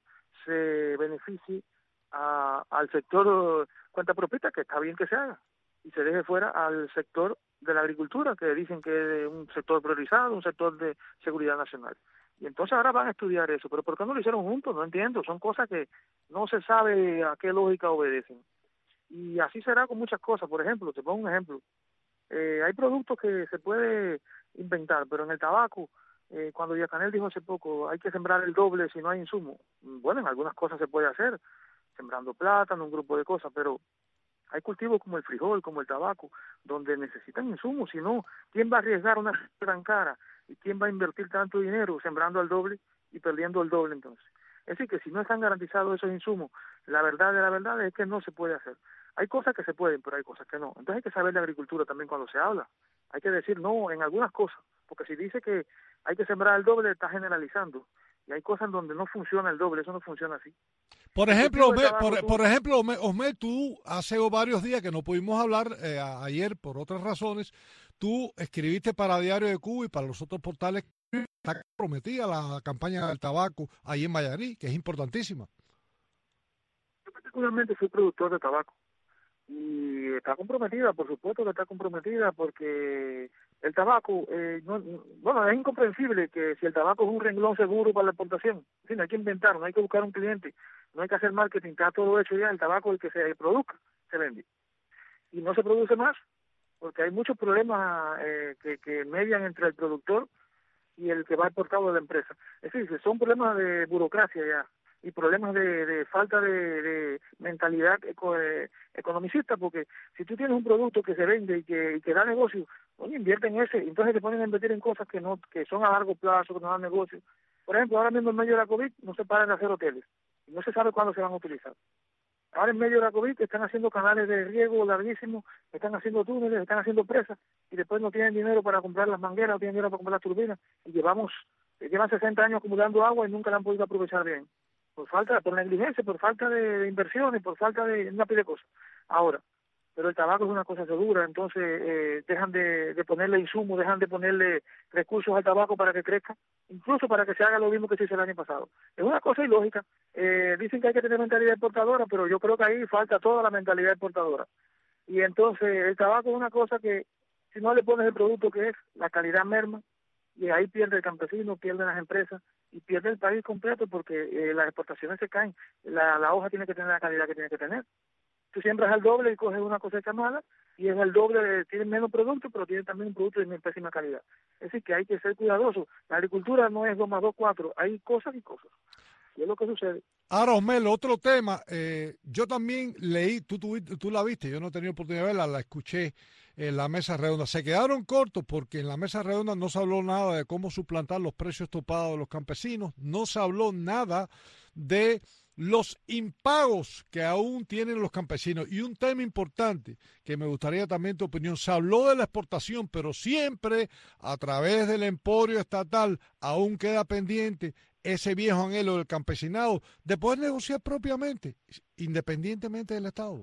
se beneficie a, al sector cuenta propista, que está bien que se haga, y se deje fuera al sector de la agricultura, que dicen que es un sector priorizado, un sector de seguridad nacional. Y entonces ahora van a estudiar eso, pero ¿por qué no lo hicieron juntos? No entiendo, son cosas que no se sabe a qué lógica obedecen. Y así será con muchas cosas. Por ejemplo, te pongo un ejemplo. Eh, hay productos que se puede inventar, pero en el tabaco, eh, cuando Yacanel dijo hace poco, hay que sembrar el doble si no hay insumo. Bueno, en algunas cosas se puede hacer, sembrando plátano, un grupo de cosas, pero hay cultivos como el frijol, como el tabaco, donde necesitan insumos. Si no, ¿quién va a arriesgar una tan cara? ¿Y quién va a invertir tanto dinero sembrando al doble y perdiendo el doble entonces? Es decir, que si no están garantizados esos insumos, la verdad de la verdad es que no se puede hacer. Hay cosas que se pueden, pero hay cosas que no. Entonces hay que saber de agricultura también cuando se habla. Hay que decir no en algunas cosas, porque si dice que hay que sembrar el doble, está generalizando. Y hay cosas donde no funciona el doble, eso no funciona así. Por ejemplo, Osmed, por, por ejemplo, Osmed, tú hace varios días que no pudimos hablar, eh, ayer por otras razones, tú escribiste para Diario de Cuba y para los otros portales. Está comprometida la campaña del tabaco ahí en Mayarí, que es importantísima. Yo particularmente soy productor de tabaco y está comprometida, por supuesto que está comprometida, porque el tabaco, eh, no, bueno, es incomprensible que si el tabaco es un renglón seguro para la exportación, sí, no hay que inventar, no hay que buscar un cliente, no hay que hacer marketing, está todo hecho ya, el tabaco, el que se produzca, se vende. Y no se produce más, porque hay muchos problemas eh, que, que median entre el productor y el que va exportado de la empresa. Es decir, son problemas de burocracia ya, y problemas de, de falta de, de mentalidad eco, eh, economicista, porque si tú tienes un producto que se vende y que, y que da negocio, oye, invierte en ese, entonces te ponen a invertir en cosas que no que son a largo plazo, que no dan negocio. Por ejemplo, ahora mismo en medio de la COVID no se paran de hacer hoteles, y no se sabe cuándo se van a utilizar. Ahora en medio de la COVID están haciendo canales de riego larguísimos, están haciendo túneles, están haciendo presas, y después no tienen dinero para comprar las mangueras, no tienen dinero para comprar las turbinas, y llevamos, llevan sesenta años acumulando agua y nunca la han podido aprovechar bien. Por falta, por negligencia, por falta de, de inversiones, por falta de una pila de cosas. Ahora, pero el tabaco es una cosa segura, entonces eh, dejan de, de ponerle insumos, dejan de ponerle recursos al tabaco para que crezca, incluso para que se haga lo mismo que se hizo el año pasado. Es una cosa ilógica. Eh, dicen que hay que tener mentalidad exportadora, pero yo creo que ahí falta toda la mentalidad exportadora. Y entonces el tabaco es una cosa que, si no le pones el producto que es, la calidad merma, y ahí pierde el campesino, pierden las empresas, y pierde el país completo porque eh, las exportaciones se caen. La, la hoja tiene que tener la calidad que tiene que tener. Tú siembras al doble y coges una cosecha mala, y es el doble, tiene menos producto, pero tiene también un producto de pésima calidad. Es decir, que hay que ser cuidadoso. La agricultura no es dos más dos, cuatro, hay cosas y cosas. Y es lo que sucede. Ahora, Osmed, otro tema, eh, yo también leí, tú, tú, tú la viste, yo no he tenido oportunidad de verla, la escuché en la mesa redonda. Se quedaron cortos porque en la mesa redonda no se habló nada de cómo suplantar los precios topados de los campesinos, no se habló nada de los impagos que aún tienen los campesinos. Y un tema importante que me gustaría también tu opinión, se habló de la exportación, pero siempre a través del emporio estatal aún queda pendiente ese viejo anhelo del campesinado de poder negociar propiamente, independientemente del Estado.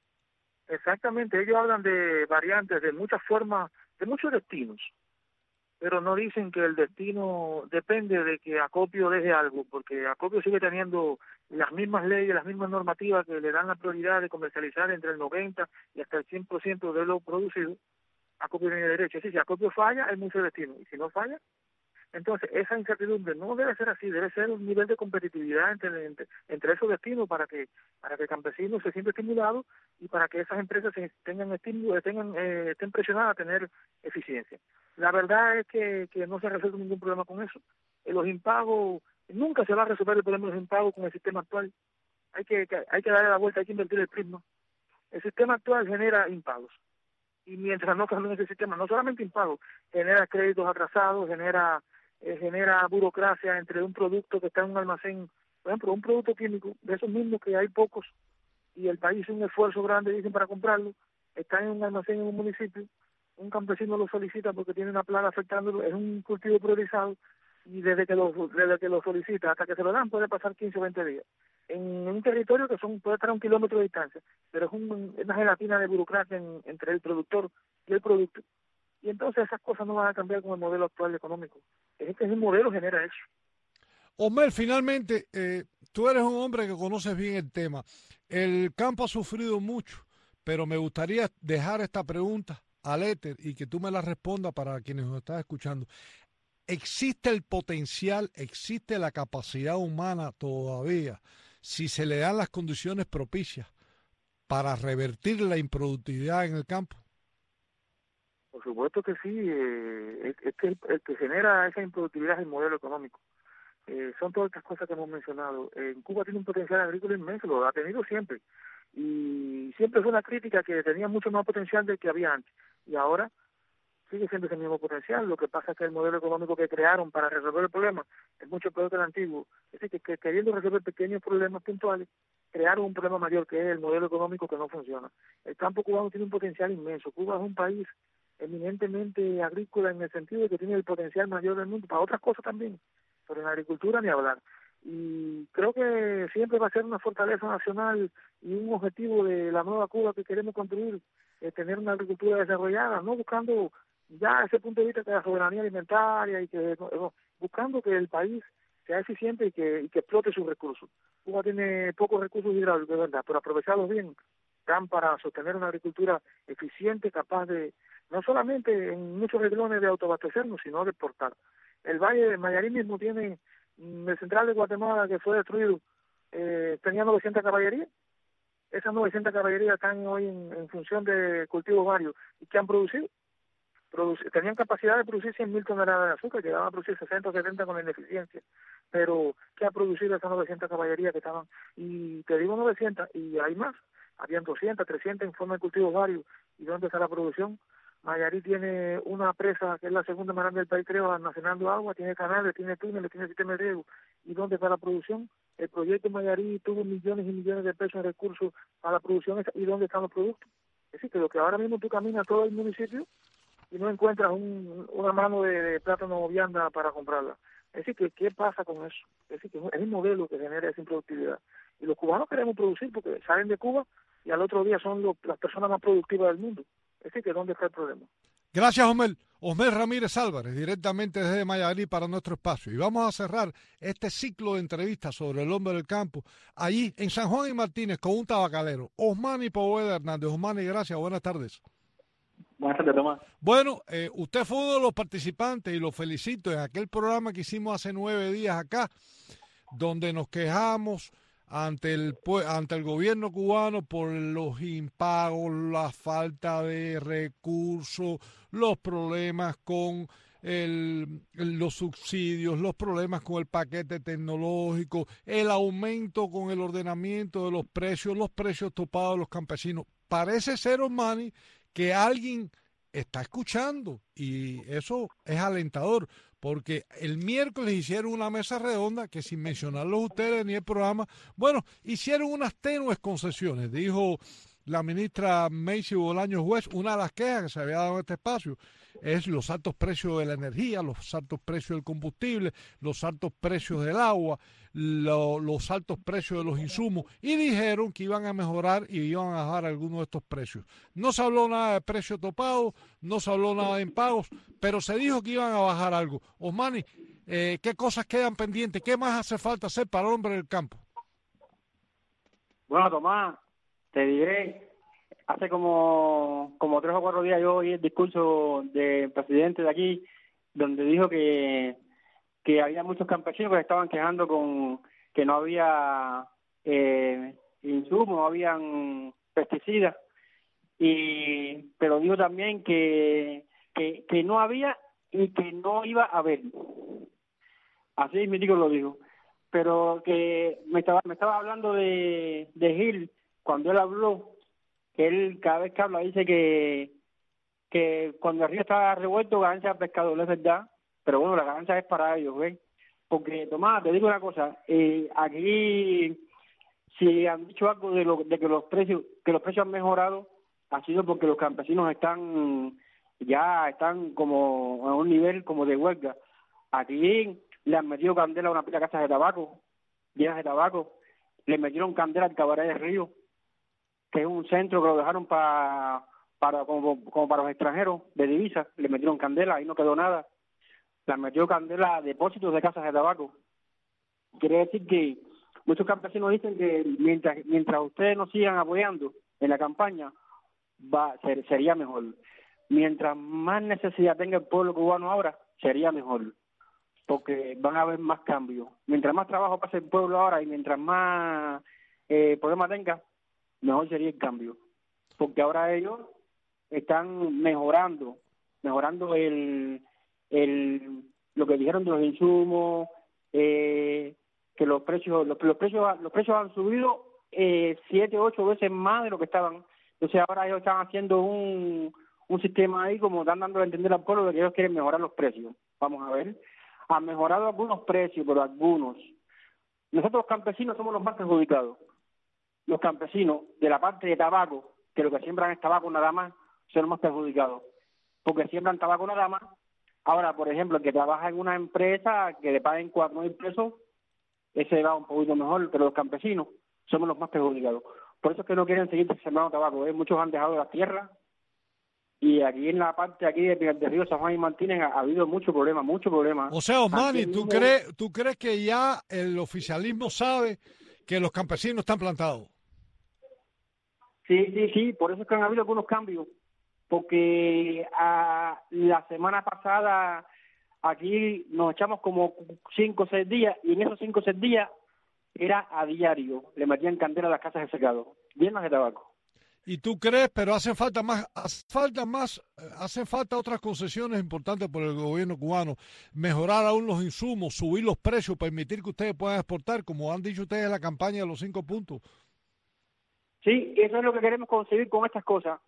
Exactamente, ellos hablan de variantes, de muchas formas, de muchos destinos. pero no dicen que el destino depende de que Acopio deje algo, porque Acopio sigue teniendo las mismas leyes, las mismas normativas que le dan la prioridad de comercializar entre el noventa y hasta el cien por ciento de lo producido. Acopio tiene derecho. Sí, si Acopio falla, es mucho destino, y si no falla, entonces esa incertidumbre no debe ser así, debe ser un nivel de competitividad entre, entre, entre esos destinos para que para que el campesino se sienta estimulado y para que esas empresas se tengan estímulo, tengan eh, estén presionadas a tener eficiencia. La verdad es que, que no se resuelve ningún problema con eso. En los impagos, nunca se va a resolver el problema de los impagos con el sistema actual. Hay que, que hay que darle la vuelta, hay que invertir el prisma. El sistema actual genera impagos. Y mientras no cambie ese sistema, no solamente impagos, genera créditos atrasados, genera eh, genera burocracia entre un producto que está en un almacén, por ejemplo, un producto químico, de esos mismos que hay pocos, y el país hace un esfuerzo grande, dicen, para comprarlo, está en un almacén en un municipio, un campesino lo solicita porque tiene una plaga afectándolo, es un cultivo priorizado, y desde que lo desde que lo solicita hasta que se lo dan puede pasar quince o veinte días. En un territorio que son puede estar a un kilómetro de distancia, pero es, un, es una gelatina de burocracia en, entre el productor y el producto. Y entonces esas cosas no van a cambiar con el modelo actual económico. Es que ese modelo genera eso. Omer, finalmente, eh, tú eres un hombre que conoces bien el tema. El campo ha sufrido mucho, pero me gustaría dejar esta pregunta al éter y que tú me la respondas para quienes nos están escuchando. ¿Existe el potencial, existe la capacidad humana todavía, si se le dan las condiciones propicias, para revertir la improductividad en el campo? Por supuesto que sí, eh, es, es que el, el que genera esa improductividad es el modelo económico. Eh, son todas estas cosas que hemos mencionado. Eh, en Cuba tiene un potencial agrícola inmenso, lo ha tenido siempre. Y siempre fue una crítica que tenía mucho más potencial del que había antes. Y ahora sigue siendo ese mismo potencial. Lo que pasa es que el modelo económico que crearon para resolver el problema es mucho peor que el antiguo. Es decir, que, que queriendo resolver pequeños problemas puntuales, crearon un problema mayor que es el modelo económico que no funciona. El campo cubano tiene un potencial inmenso. Cuba es un país eminentemente agrícola en el sentido de que tiene el potencial mayor del mundo, para otras cosas también, pero en agricultura ni hablar. Y creo que siempre va a ser una fortaleza nacional y un objetivo de la nueva Cuba que queremos construir, eh, tener una agricultura desarrollada, no buscando ya ese punto de vista de la soberanía alimentaria y que no, buscando que el país sea eficiente y que, y que explote sus recursos. Cuba tiene pocos recursos hidráulicos, es verdad, pero aprovechados bien, dan para sostener una agricultura eficiente, capaz de, no solamente en muchos renglones de autoabastecernos, sino de exportar. El Valle de Mayarí mismo tiene, el central de Guatemala que fue destruido, eh, tenía novecientas caballerías. Esas novecientas caballerías están hoy en, en función de cultivos varios. ¿Y qué han producido? Produc- tenían capacidad de producir cien mil toneladas de azúcar, llegaban a producir sesenta o setenta con la ineficiencia. Pero, ¿qué ha producido esas novecientas caballerías que estaban? Y te digo novecientas, y hay más. Habían doscientas, trescientas en forma de cultivos varios. ¿Y dónde está la producción? Mayarí tiene una presa que es la segunda más grande del país, creo, almacenando agua, tiene canales, tiene túneles, tiene sistema de riego. ¿Y dónde está la producción? El proyecto Mayarí tuvo millones y millones de pesos en recursos para la producción. ¿Y dónde están los productos? Es decir, que lo que ahora mismo tú caminas todo el municipio y no encuentras un, una mano de, de plátano vianda para comprarla. Es decir, que ¿qué pasa con eso? Es decir, que es el modelo que genera esa improductividad. Y los cubanos queremos producir porque salen de Cuba y al otro día son los, las personas más productivas del mundo. Es decir, que ¿dónde está el problema? Gracias, Omer. Omer Ramírez Álvarez, directamente desde Mayarí para nuestro espacio. Y vamos a cerrar este ciclo de entrevistas sobre el hombre del campo allí en San Juan y Martínez con un tabacalero, Osmani Poveda Hernández. Osmani, gracias, buenas tardes. Buenas tardes, Tomás. Bueno, eh, usted fue uno de los participantes y lo felicito en aquel programa que hicimos hace nueve días acá, donde nos quejamos ante el ante el gobierno cubano por los impagos, la falta de recursos, los problemas con el, los subsidios, los problemas con el paquete tecnológico, el aumento con el ordenamiento de los precios, los precios topados de los campesinos. Parece ser, Osmani, que alguien está escuchando y eso es alentador. Porque el miércoles hicieron una mesa redonda que, sin mencionarlos ustedes ni el programa, bueno, hicieron unas tenues concesiones. Dijo la ministra Macy Bolaños West, una de las quejas que se había dado en este espacio es los altos precios de la energía, los altos precios del combustible, los altos precios del agua, lo, los altos precios de los insumos, y dijeron que iban a mejorar y iban a bajar algunos de estos precios. No se habló nada de precio topado, no se habló nada de impagos, pero se dijo que iban a bajar algo. Osmani, eh, ¿qué cosas quedan pendientes? ¿Qué más hace falta hacer para el hombre del campo? Bueno, Tomás, te diré, hace como, como tres o cuatro días yo oí el discurso del presidente de aquí, donde dijo que, que había muchos campesinos que se estaban quejando con que no había eh, insumos, no habían pesticidas, y pero dijo también que, que, que no había y que no iba a haber. Así mi tío lo dijo. Pero que me estaba me estaba hablando de, de Gil, cuando él habló, que él cada vez que habla dice que que cuando el río está revuelto ganancia al pescador, es verdad, pero bueno, la ganancia es para ellos, ¿ves? Porque, Tomás, te digo una cosa, eh, aquí si han dicho algo de, lo, de que los precios que los precios han mejorado, ha sido porque los campesinos están ya están como a un nivel como de huelga. Aquí le han metido candela a una pila de casas de tabaco, llenas de tabaco. Le metieron candela al Cabaret del Río, que es un centro que lo dejaron para para como, como para los extranjeros de divisas. Le metieron candela, ahí no quedó nada. Le han metido candela a depósitos de casas de tabaco. Quiere decir que muchos campesinos dicen que mientras mientras ustedes nos sigan apoyando en la campaña, va ser, sería mejor. Mientras más necesidad tenga el pueblo cubano ahora, sería mejor, porque van a haber más cambios. Mientras más trabajo pase el pueblo ahora y mientras más eh, problemas tenga, mejor sería el cambio, porque ahora ellos están mejorando, mejorando el, el lo que dijeron de los insumos, eh, que los precios, los, los precios, los precios han subido eh, siete, ocho veces más de lo que estaban. Entonces ahora ellos están haciendo un un sistema ahí como están dando a entender al pueblo de que ellos quieren mejorar los precios. Vamos a ver. Han mejorado algunos precios, pero algunos. Nosotros los campesinos somos los más perjudicados. Los campesinos de la parte de tabaco, que lo que siembran es tabaco nada más, son los más perjudicados. Porque siembran tabaco nada más. Ahora, por ejemplo, el que trabaja en una empresa que le paguen cuatro mil pesos, ese va un poquito mejor, pero los campesinos somos los más perjudicados. Por eso es que no quieren seguir sembrando tabaco. ¿eh? Muchos han dejado las tierras. Y aquí en la parte aquí de, de Río San Juan y Martínez ha, ha habido mucho problema, mucho problema. O sea, Osmani, ¿tú crees, ¿tú crees que ya el oficialismo sabe que los campesinos están plantados? Sí, sí, sí, por eso es que han habido algunos cambios. Porque a, la semana pasada aquí nos echamos como cinco o seis días, y en esos cinco o seis días era a diario. Le metían candela a las casas de secado, llenas de tabaco. ¿Y tú crees, pero hacen falta más, hace falta más, hacen falta otras concesiones importantes por el gobierno cubano, mejorar aún los insumos, subir los precios, permitir que ustedes puedan exportar, como han dicho ustedes en la campaña de los cinco puntos? Sí, eso es lo que queremos conseguir con estas cosas,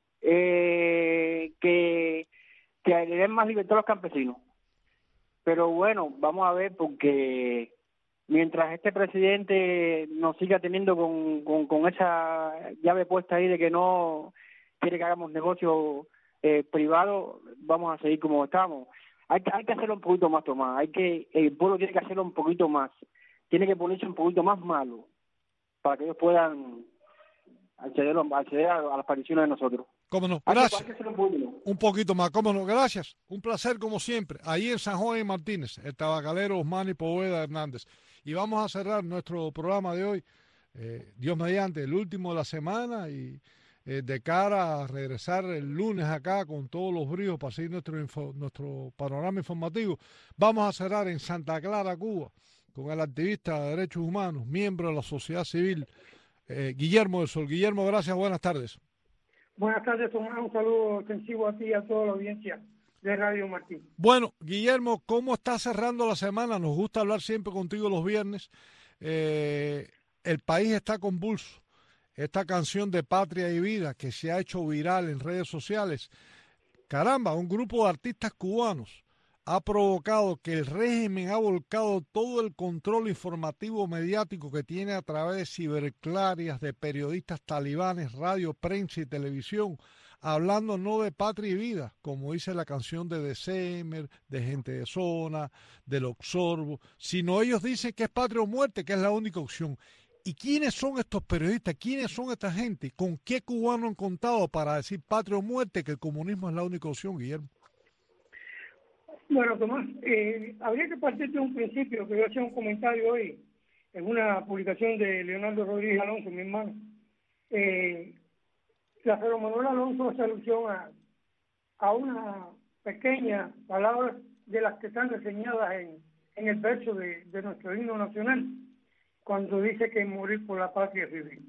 eh, que, que le den más libertad a los campesinos. Pero bueno, vamos a ver, porque mientras este presidente nos siga teniendo con, con, con esa llave puesta ahí de que no quiere que hagamos negocios eh, privados, vamos a seguir como estamos. Hay que, hay que hacerlo un poquito más, Tomás. Hay que, el pueblo tiene que hacerlo un poquito más. Tiene que ponerse un poquito más malo para que ellos puedan acceder, acceder a, a las peticiones de nosotros. ¿Cómo no? Gracias. Un poquito. un poquito más, ¿cómo no? Gracias. Un placer como siempre. Ahí en San Juan y Martínez, el tabacalero Osmani Poveda Hernández. Y vamos a cerrar nuestro programa de hoy, eh, Dios mediante, el último de la semana, y eh, de cara a regresar el lunes acá con todos los bríos para seguir nuestro, info, nuestro panorama informativo. Vamos a cerrar en Santa Clara, Cuba, con el activista de derechos humanos, miembro de la sociedad civil, eh, Guillermo del Sol. Guillermo, gracias, buenas tardes. Buenas tardes, Tomás. Un saludo extensivo a ti y a toda la audiencia de Radio Martín. Bueno, Guillermo, ¿cómo está cerrando la semana? Nos gusta hablar siempre contigo los viernes. Eh, el país está convulso. Esta canción de Patria y Vida que se ha hecho viral en redes sociales. Caramba, un grupo de artistas cubanos ha provocado que el régimen ha volcado todo el control informativo mediático que tiene a través de ciberclarias, de periodistas talibanes, radio, prensa y televisión, hablando no de patria y vida, como dice la canción de December, de Gente de Zona, del Oxorbo, sino ellos dicen que es patria o muerte, que es la única opción. ¿Y quiénes son estos periodistas? ¿Quiénes son esta gente? ¿Con qué cubano han contado para decir patria o muerte, que el comunismo es la única opción, Guillermo? Bueno, Tomás, eh, habría que partir de un principio, que yo hacía un comentario hoy en una publicación de Leonardo Rodríguez Alonso, mi hermano. Eh, la Pedro Manuel Alonso hace alusión a, a una pequeña palabra de las que están reseñadas en, en el verso de, de nuestro himno nacional, cuando dice que morir por la patria es vivir.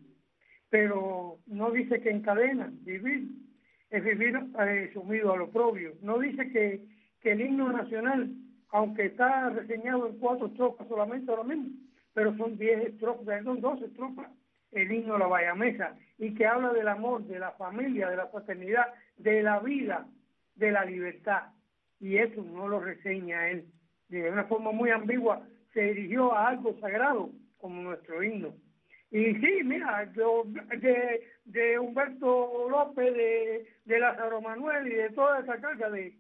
Pero no dice que encadena, vivir es vivir eh, sumido al oprobio. No dice que que el himno nacional, aunque está reseñado en cuatro estrofas solamente ahora mismo, pero son diez estrofas, perdón, doce estrofas, el himno de la Bayamesa, y que habla del amor, de la familia, de la fraternidad, de la vida, de la libertad, y eso no lo reseña él. De una forma muy ambigua se dirigió a algo sagrado como nuestro himno. Y sí, mira, yo, de, de Humberto López, de, de Lázaro Manuel y de toda esa carga de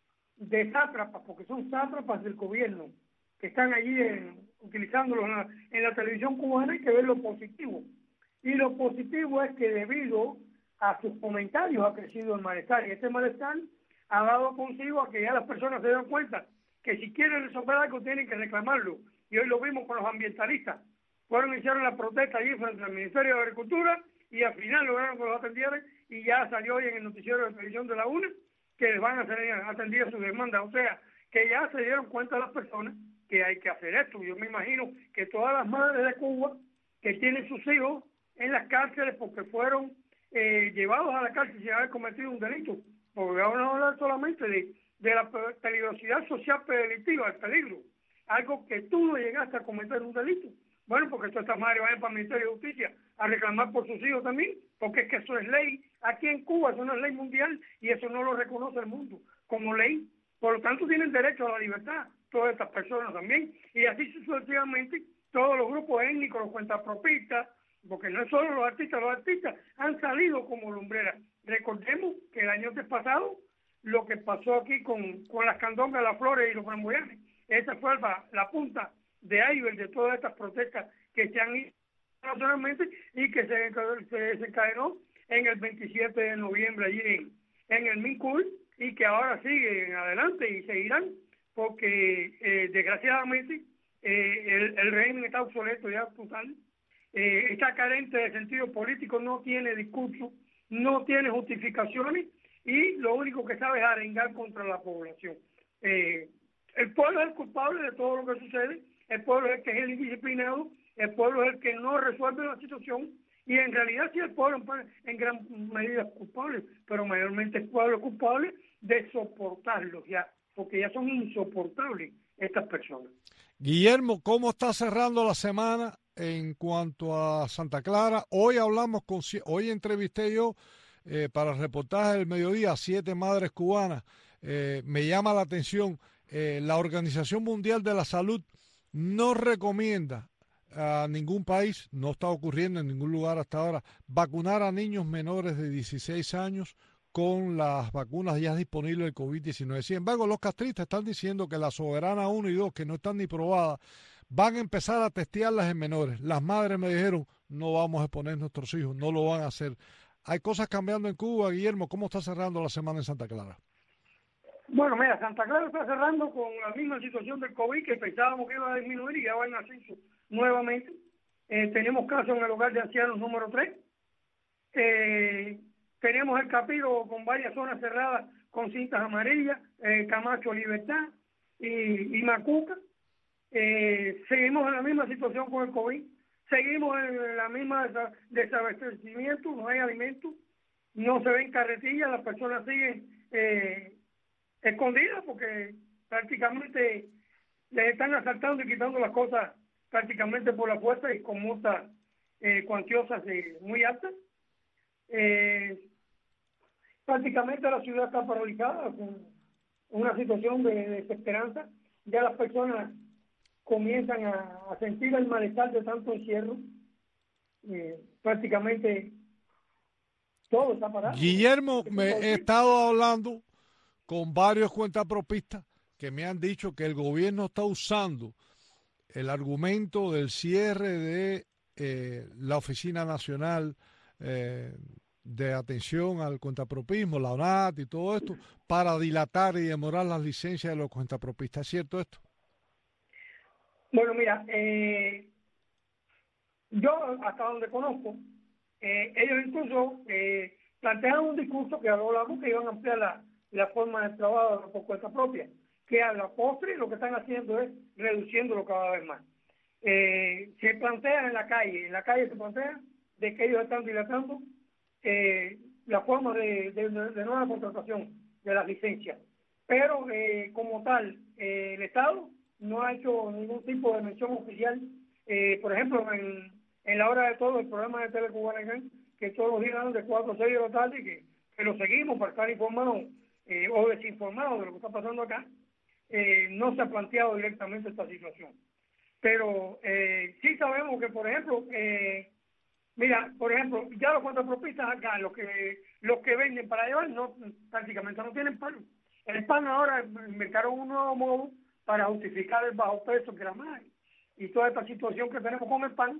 de sátrapas, porque son sátrapas del gobierno, que están allí en, utilizándolo en la, en la televisión cubana, hay que ver lo positivo. Y lo positivo es que debido a sus comentarios ha crecido el malestar, y este malestar ha dado consigo a que ya las personas se den cuenta que si quieren resolver algo tienen que reclamarlo. Y hoy lo vimos con los ambientalistas. Fueron y hicieron la protesta allí frente al Ministerio de Agricultura, y al final lograron que los atendieran, y ya salió hoy en el noticiero de televisión de la UNA que les van a hacer atender sus demandas. O sea, que ya se dieron cuenta las personas que hay que hacer esto. Yo me imagino que todas las madres de Cuba que tienen sus hijos en las cárceles porque fueron eh, llevados a la cárcel sin haber cometido un delito, porque vamos a hablar solamente de, de la peligrosidad social predelictiva, el peligro, algo que tú no llegaste a cometer un delito. Bueno, porque todas estas madres van para el Ministerio de Justicia a reclamar por sus hijos también, porque es que eso es ley. Aquí en Cuba eso no es ley mundial y eso no lo reconoce el mundo como ley. Por lo tanto, tienen derecho a la libertad todas estas personas también. Y así sucesivamente todos los grupos étnicos, los cuentapropistas, porque no es solo los artistas, los artistas han salido como lumbreras. Recordemos que el año pasado lo que pasó aquí con, con las candongas, las flores y los framboyanes, esa fue la, la punta de iceberg de todas estas protestas que se han ido nacionalmente y que se, se desencadenó en el veintisiete de noviembre allí en, en el Mincul, y que ahora siguen adelante y seguirán porque eh, desgraciadamente eh, el, el régimen está obsoleto ya total, eh, está carente de sentido político, no tiene discurso, no tiene justificaciones y lo único que sabe es arengar contra la población. Eh, el pueblo es el culpable de todo lo que sucede, el pueblo es el que es el indisciplinado, el pueblo es el que no resuelve la situación, y en realidad sí el pueblo en gran medida es culpable, pero mayormente el pueblo es culpable de soportarlos ya, porque ya son insoportables estas personas. Guillermo, ¿cómo está cerrando la semana en cuanto a Santa Clara? Hoy hablamos con, hoy entrevisté yo eh, para el reportaje del mediodía a siete madres cubanas. Eh, me llama la atención, eh, la Organización Mundial de la Salud no recomienda a ningún país, no está ocurriendo en ningún lugar hasta ahora, vacunar a niños menores de dieciséis años con las vacunas ya disponibles del COVID diecinueve. Sin embargo, los castristas están diciendo que la Soberana uno y dos, que no están ni probadas, van a empezar a testearlas en menores. Las madres me dijeron, no vamos a exponer a nuestros hijos, no lo van a hacer. Hay cosas cambiando en Cuba, Guillermo. ¿Cómo está cerrando la semana en Santa Clara? Bueno, mira, Santa Clara está cerrando con la misma situación del COVID, que pensábamos que iba a disminuir y ya va en ascenso nuevamente. Eh, tenemos casos en el hogar de ancianos número tres. Eh, tenemos el Capiro con varias zonas cerradas con cintas amarillas, eh, Camacho Libertad y, y Macuca. Eh, seguimos en la misma situación con el COVID. Seguimos en la misma desabastecimiento, no hay alimentos, no se ven carretillas, las personas siguen eh, escondidas porque prácticamente les están asaltando y quitando las cosas prácticamente por la fuerza y con multas eh, cuantiosas eh, muy altas. Eh, prácticamente la ciudad está paralizada con, una situación de desesperanza. Ya las personas comienzan a, a sentir el malestar de tanto encierro. Eh, prácticamente todo está parado. Guillermo, me he estado hablando con varios cuentapropistas que me han dicho que el gobierno está usando el argumento del cierre de eh, la Oficina Nacional eh, de Atención al Cuentapropismo, la O N A T y todo esto, para dilatar y demorar las licencias de los cuentapropistas. ¿Es cierto esto? Bueno, mira, eh, yo hasta donde conozco, eh, ellos incluso eh, plantearon un discurso que hablamos que iban a ampliar la, la forma de trabajo por cuenta propia, que a la postre lo que están haciendo es reduciéndolo cada vez más. Eh, se plantea en la calle, en la calle se plantea de que ellos están dilatando eh, la forma de, de, de nueva contratación de las licencias, pero eh, como tal, eh, el Estado no ha hecho ningún tipo de mención oficial. Eh, por ejemplo, en, en la hora de todo el programa de Telecubanegán, que todos los días dan de cuatro a seis de la tarde, que, que lo seguimos para estar informados eh, o desinformados de lo que está pasando acá, eh, no se ha planteado directamente esta situación. Pero eh, sí sabemos que, por ejemplo, eh, mira, por ejemplo, ya los cuentapropistas acá, los que los que venden para llevar, no prácticamente no tienen pan. El pan ahora inventaron un nuevo modo para justificar el bajo precio que era más y toda esta situación que tenemos con el pan,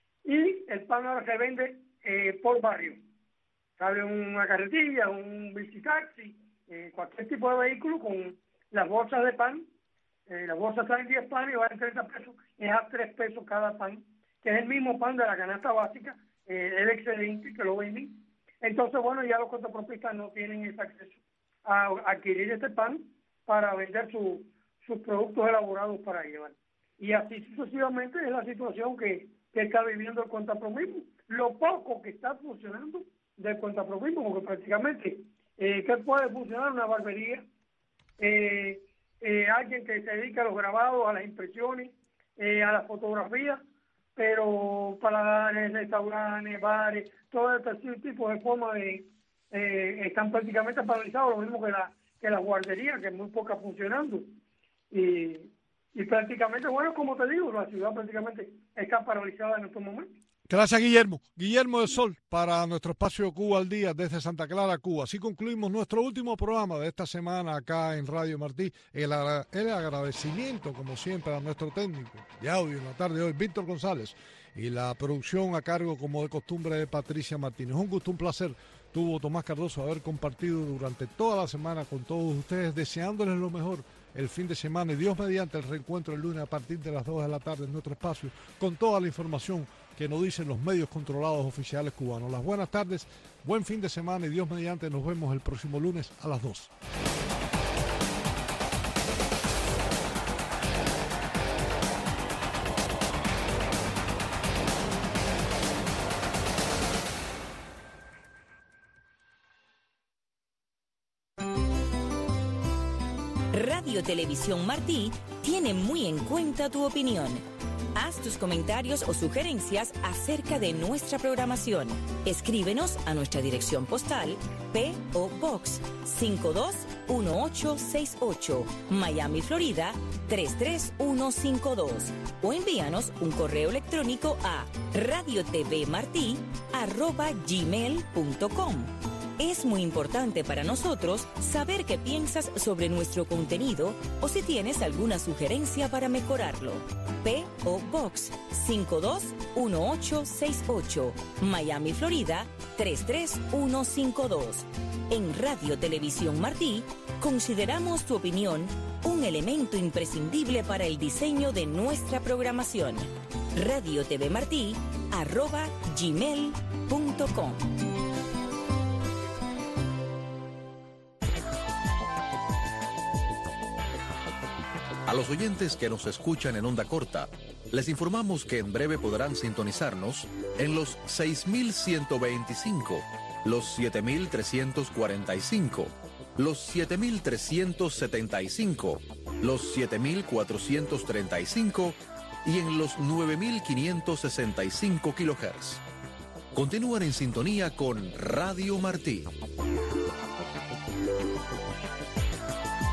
y el pan ahora se vende eh, por barrio. Sale una carretilla, un bicitaxi, eh, cualquier tipo de vehículo con las bolsas de pan. Eh, las bolsas salen diez panes y valen treinta pesos, es a tres pesos cada pan, que es el mismo pan de la canasta básica, eh, el excedente que lo venden. Entonces, bueno, ya los cuentapropistas no tienen ese acceso a adquirir este pan para vender su sus productos elaborados para llevar. Y así sucesivamente es la situación que, que está viviendo el cuentapropismo. Lo poco que está funcionando del cuentapropismo, porque prácticamente, eh, ¿qué puede funcionar? Una barbería, eh, eh, alguien que se dedica a los grabados, a las impresiones, eh, a las fotografías, pero para restaurantes, bares, todo este tipo de formas de, eh, están prácticamente paralizados, lo mismo que la, que la guardería, que es muy poca funcionando. Y, y prácticamente, bueno, como te digo, la ciudad prácticamente está paralizada en estos momentos. Gracias, Guillermo. Guillermo del Sol para nuestro espacio Cuba al Día desde Santa Clara, Cuba. Así concluimos nuestro último programa de esta semana acá en Radio Martí. El, el agradecimiento, como siempre, a nuestro técnico de audio en la tarde de hoy, Víctor González, y la producción a cargo, como de costumbre, de Patricia Martínez. Un gusto, un placer tuvo Tomás Cardoso haber compartido durante toda la semana con todos ustedes, deseándoles lo mejor el fin de semana, y Dios mediante el reencuentro el lunes a partir de las dos de la tarde en nuestro espacio con toda la información que nos dicen los medios controlados oficiales cubanos. Las buenas tardes, buen fin de semana, y Dios mediante nos vemos el próximo lunes a las dos. Radio Televisión Martí tiene muy en cuenta tu opinión. Haz tus comentarios o sugerencias acerca de nuestra programación. Escríbenos a nuestra dirección postal P O Box cinco dos uno ocho seis ocho, Miami, Florida tres tres uno cinco dos, o envíanos un correo electrónico a radiotvmarti arroba gmail punto com. Es muy importante para nosotros saber qué piensas sobre nuestro contenido o si tienes alguna sugerencia para mejorarlo. P O Box cinco dos uno ocho seis ocho, Miami, Florida tres tres uno cinco dos. En Radio Televisión Martí consideramos tu opinión un elemento imprescindible para el diseño de nuestra programación. radiotvmartí arroba gmail punto com. A los oyentes que nos escuchan en onda corta, les informamos que en breve podrán sintonizarnos en los seis mil ciento veinticinco, los siete mil trescientos cuarenta y cinco, los siete mil trescientos setenta y cinco, los siete mil cuatrocientos treinta y cinco y en los nueve mil quinientos sesenta y cinco kilohertz. Continúan en sintonía con Radio Martí.